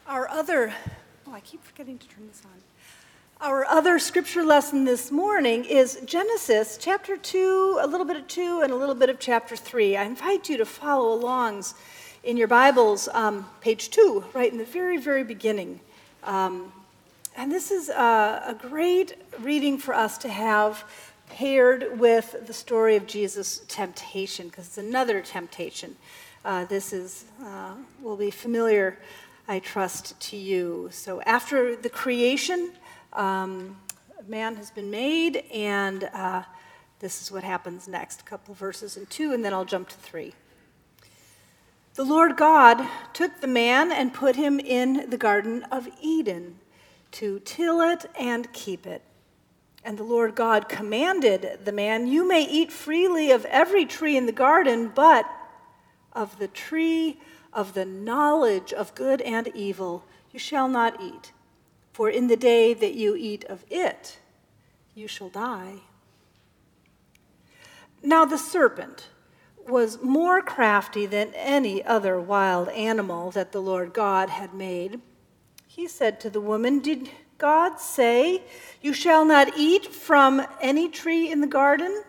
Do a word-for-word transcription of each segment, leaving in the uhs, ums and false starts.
Our other, oh, I keep forgetting to turn this on. Our other scripture lesson this morning is Genesis chapter two, a little bit of two, and a little bit of chapter three. I invite you to follow along in your Bibles, um, page two, right in the very, very beginning. Um, and this is a, a great reading for us to have paired with the story of Jesus' temptation, because it's another temptation. Uh, this is uh, will be familiar, I trust, to you. So after the creation, um, man has been made, and uh, this is what happens next. A couple of verses in two, and then I'll jump to three. The Lord God took the man and put him in the Garden of Eden to till it and keep it. And the Lord God commanded the man, "You may eat freely of every tree in the garden, but of the tree of the knowledge of good and evil you shall not eat. For in the day that you eat of it, you shall die." Now the serpent was more crafty than any other wild animal that the Lord God had made. He said to the woman, "Did God say, 'You shall not eat from any tree in the garden'?"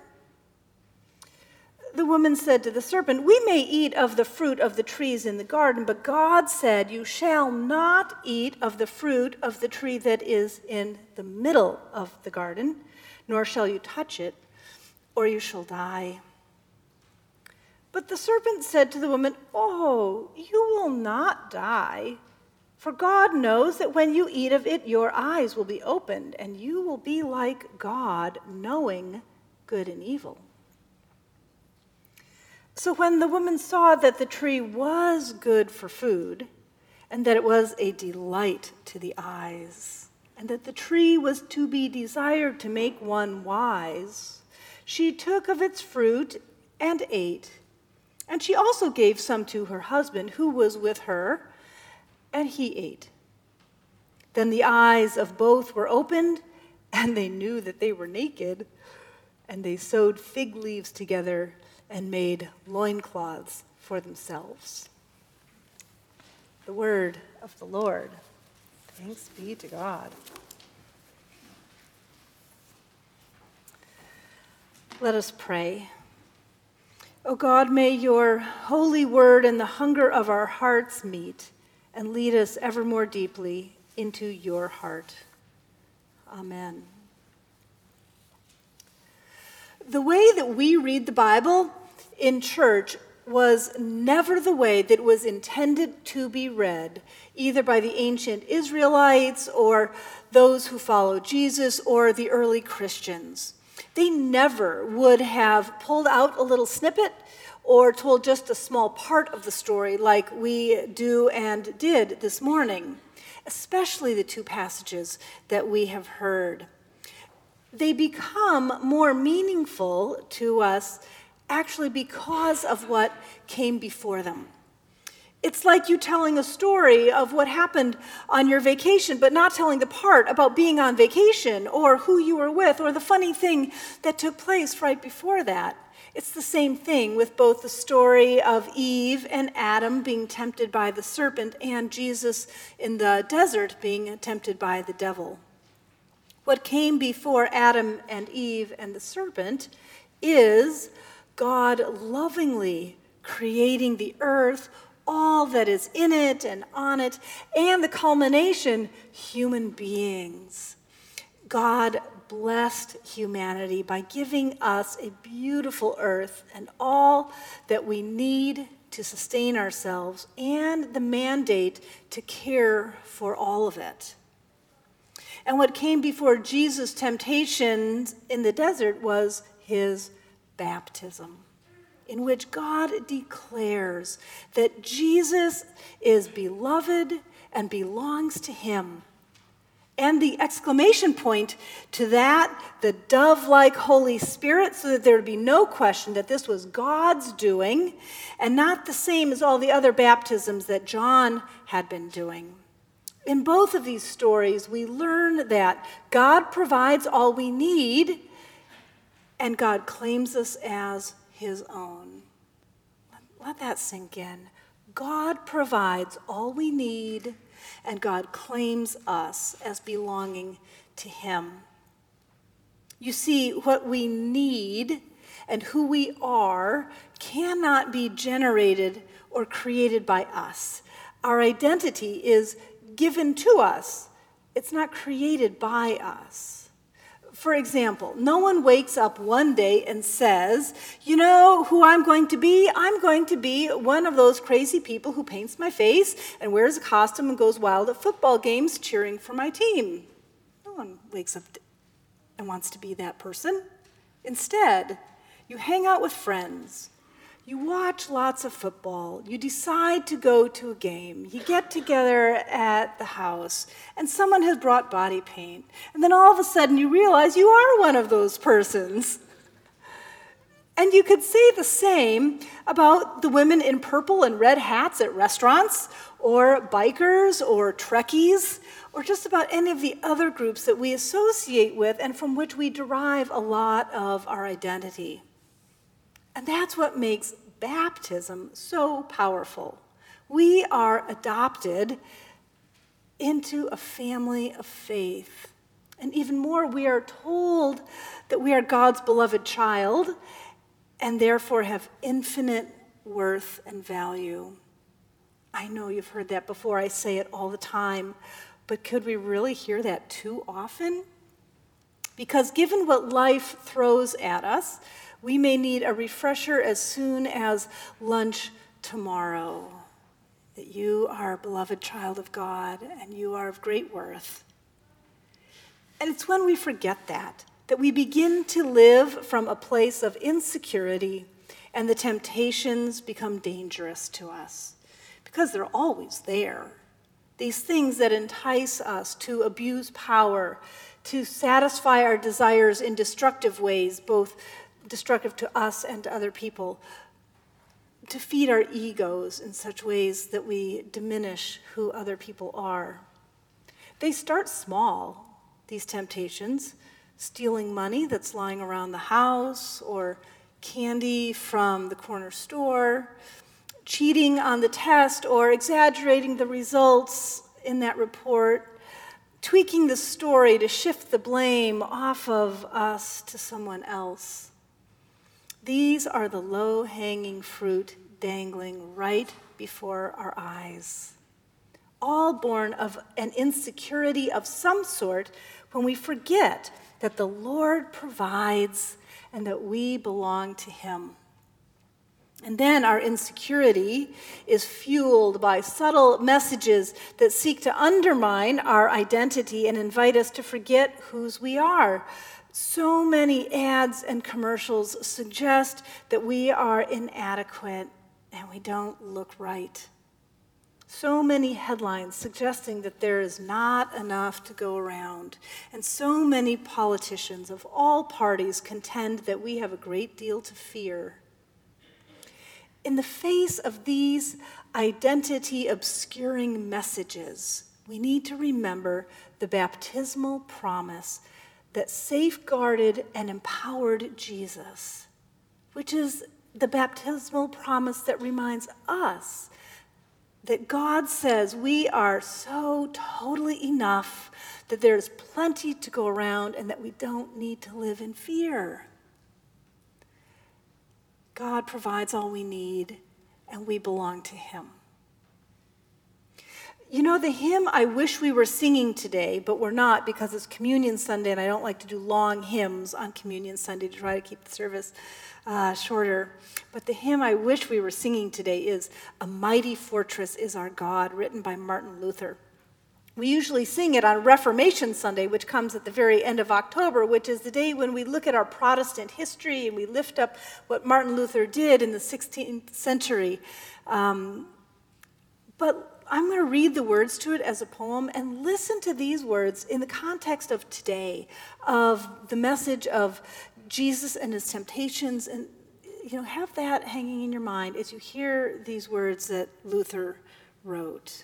The woman said to the serpent, "We may eat of the fruit of the trees in the garden, but God said, 'You shall not eat of the fruit of the tree that is in the middle of the garden, nor shall you touch it, or you shall die.'" But the serpent said to the woman, "Oh, you will not die. For God knows that when you eat of it, your eyes will be opened, and you will be like God, knowing good and evil." So when the woman saw that the tree was good for food, and that it was a delight to the eyes, and that the tree was to be desired to make one wise, she took of its fruit and ate. And she also gave some to her husband, who was with her, and he ate. Then the eyes of both were opened, and they knew that they were naked, and they sewed fig leaves together and made loincloths for themselves. The word of the Lord. Thanks be to God. Let us pray. O God, may your holy word and the hunger of our hearts meet and lead us ever more deeply into your heart. Amen. The way that we read the Bible in church was never the way that was intended to be read, either by the ancient Israelites or those who followed Jesus or the early Christians. They never would have pulled out a little snippet or told just a small part of the story like we do and did this morning, especially the two passages that we have heard. They become more meaningful to us actually because of what came before them. It's like you telling a story of what happened on your vacation, but not telling the part about being on vacation or who you were with or the funny thing that took place right before that. It's the same thing with both the story of Eve and Adam being tempted by the serpent and Jesus in the desert being tempted by the devil. What came before Adam and Eve and the serpent is God lovingly creating the earth, all that is in it and on it, and the culmination, human beings. God blessed humanity by giving us a beautiful earth and all that we need to sustain ourselves, and the mandate to care for all of it. And what came before Jesus' temptations in the desert was his baptism, in which God declares that Jesus is beloved and belongs to him. And the exclamation point to that, the dove-like Holy Spirit, so that there would be no question that this was God's doing and not the same as all the other baptisms that John had been doing. In both of these stories, we learn that God provides all we need, and God claims us as his own. Let that sink in. God provides all we need, and God claims us as belonging to him. You see, what we need and who we are cannot be generated or created by us. Our identity is given to us. It's not created by us. For example, no one wakes up one day and says, you know who I'm going to be? I'm going to be one of those crazy people who paints my face and wears a costume and goes wild at football games cheering for my team. No one wakes up and wants to be that person. Instead, you hang out with friends. You watch lots of football. You decide to go to a game. You get together at the house, and someone has brought body paint. And then all of a sudden you realize you are one of those persons. And you could say the same about the women in purple and red hats at restaurants, or bikers, or Trekkies, or just about any of the other groups that we associate with and from which we derive a lot of our identity. And that's what makes baptism so powerful. We are adopted into a family of faith. And even more, we are told that we are God's beloved child and therefore have infinite worth and value. I know you've heard that before. I say it all the time. But could we really hear that too often? Because given what life throws at us, we may need a refresher as soon as lunch tomorrow. That you are a beloved child of God and you are of great worth. And it's when we forget that, that we begin to live from a place of insecurity and the temptations become dangerous to us. Because they're always there. These things that entice us to abuse power, to satisfy our desires in destructive ways, both destructive to us and to other people, to feed our egos in such ways that we diminish who other people are. They start small, these temptations, stealing money that's lying around the house or candy from the corner store, cheating on the test or exaggerating the results in that report, tweaking the story to shift the blame off of us to someone else. These are the low-hanging fruit dangling right before our eyes, all born of an insecurity of some sort when we forget that the Lord provides and that we belong to him. And then our insecurity is fueled by subtle messages that seek to undermine our identity and invite us to forget whose we are. So many ads and commercials suggest that we are inadequate and we don't look right. So many headlines suggesting that there is not enough to go around. And so many politicians of all parties contend that we have a great deal to fear. In the face of these identity-obscuring messages, we need to remember the baptismal promise that safeguarded and empowered Jesus, which is the baptismal promise that reminds us that God says we are so totally enough that there's plenty to go around and that we don't need to live in fear. God provides all we need, and we belong to him. You know, the hymn I wish we were singing today, but we're not because it's Communion Sunday, and I don't like to do long hymns on Communion Sunday to try to keep the service uh, shorter. But the hymn I wish we were singing today is "A Mighty Fortress is Our God," written by Martin Luther. We usually sing it on Reformation Sunday, which comes at the very end of October, which is the day when we look at our Protestant history and we lift up what Martin Luther did in the sixteenth century. Um, but I'm going to read the words to it as a poem and listen to these words in the context of today, of the message of Jesus and his temptations, and you know, have that hanging in your mind as you hear these words that Luther wrote.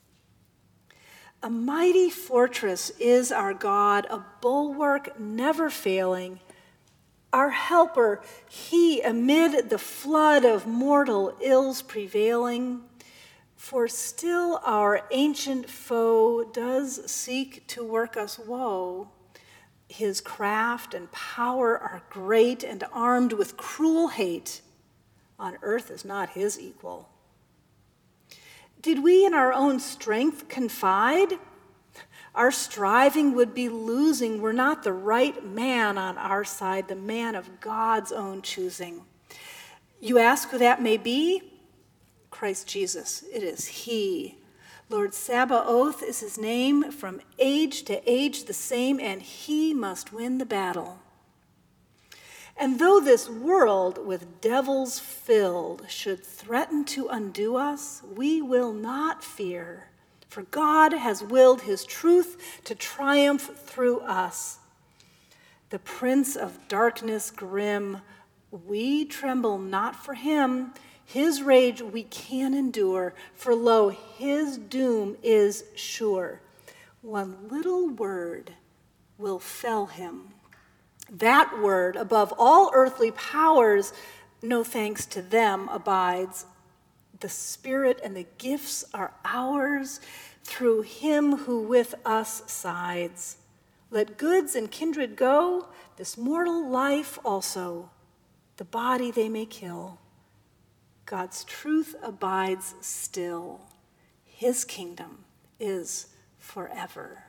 A mighty fortress is our God, a bulwark never failing. Our helper, he amid the flood of mortal ills prevailing. For still our ancient foe does seek to work us woe. His craft and power are great, and armed with cruel hate, on earth is not his equal. Did we in our own strength confide? Our striving would be losing were not the right man on our side, the man of God's own choosing. You ask who that may be? Christ Jesus, it is he. Lord Sabaoth is his name, from age to age the same, and he must win the battle. And though this world with devils filled should threaten to undo us, we will not fear, for God has willed his truth to triumph through us. The prince of darkness grim, we tremble not for him. His rage we can endure, for lo, his doom is sure. One little word will fell him. That word, above all earthly powers, no thanks to them abides. The Spirit and the gifts are ours through him who with us sides. Let goods and kindred go, this mortal life also. The body they may kill. God's truth abides still. His kingdom is forever.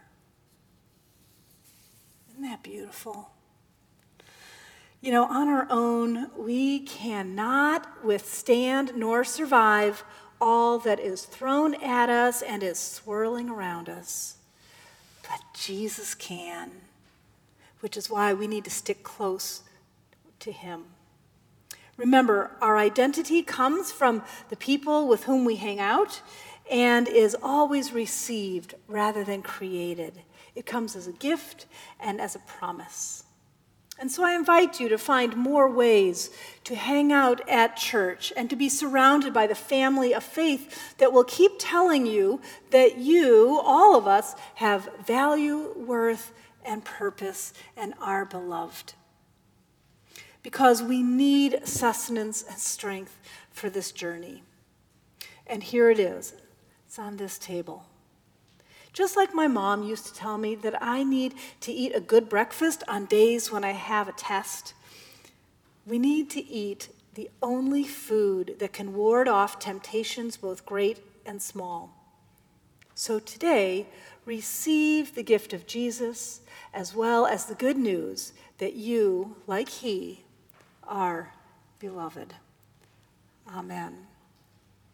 Isn't that beautiful? You know, on our own, we cannot withstand nor survive all that is thrown at us and is swirling around us. But Jesus can, which is why we need to stick close to him. Remember, our identity comes from the people with whom we hang out and is always received rather than created. It comes as a gift and as a promise. And so I invite you to find more ways to hang out at church and to be surrounded by the family of faith that will keep telling you that you, all of us, have value, worth, and purpose and are beloved. Because we need sustenance and strength for this journey. And here it is. It's on this table. Just like my mom used to tell me that I need to eat a good breakfast on days when I have a test, we need to eat the only food that can ward off temptations both great and small. So today, receive the gift of Jesus as well as the good news that you, like he, are beloved. Amen.